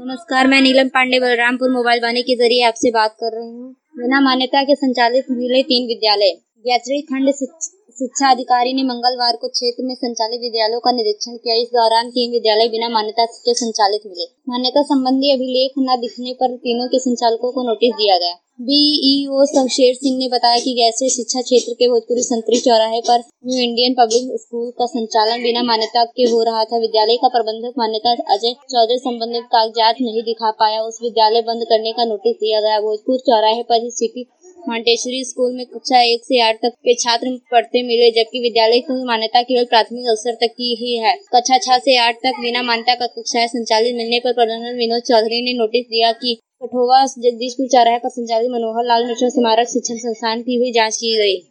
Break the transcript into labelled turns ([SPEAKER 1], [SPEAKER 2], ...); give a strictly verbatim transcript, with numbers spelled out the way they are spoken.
[SPEAKER 1] नमस्कार, मैं नीलम पांडे बलरामपुर मोबाइल वाणी के जरिए आपसे बात कर रही हूँ। बिना मान्यता के संचालित मिले तीन विद्यालय। गैसरी खंड शिक्षा अधिकारी ने मंगलवार को क्षेत्र में संचालित विद्यालयों का निरीक्षण किया। इस दौरान तीन विद्यालय बिना मान्यता के संचालित मिले। मान्यता संबंधी अभिलेख न दिखने पर तीनों के संचालकों को नोटिस दिया गया। बीईओ शमशेर सिंह ने बताया कि गैसरी शिक्षा क्षेत्र के भोजपुरी संतरी चौराहे पर न्यू इंडियन पब्लिक स्कूल का संचालन बिना मान्यता के हो रहा था। विद्यालय का प्रबंधक मान्यता अजय चौधरी संबंधित कागजात नहीं दिखा पाया। उस विद्यालय बंद करने का नोटिस दिया गया। भोजपुर चौराहे पर ही सिटी मॉन्टेसरी स्कूल में कक्षा एक से आठ तक के छात्र पढ़ते मिले, जबकि विद्यालय की मान्यता केवल प्राथमिक स्तर तक की ही है। कक्षा छह से आठ तक बिना मान्यता का कक्षाएं संचालित मिलने पर प्रबंधक विनोद चौधरी ने नोटिस दिया कि कठोवा जगदीशपुर चौराहे पर संचालित मनोहर लाल मिश्र स्मारक शिक्षण संस्थान की हुई जांच की गई।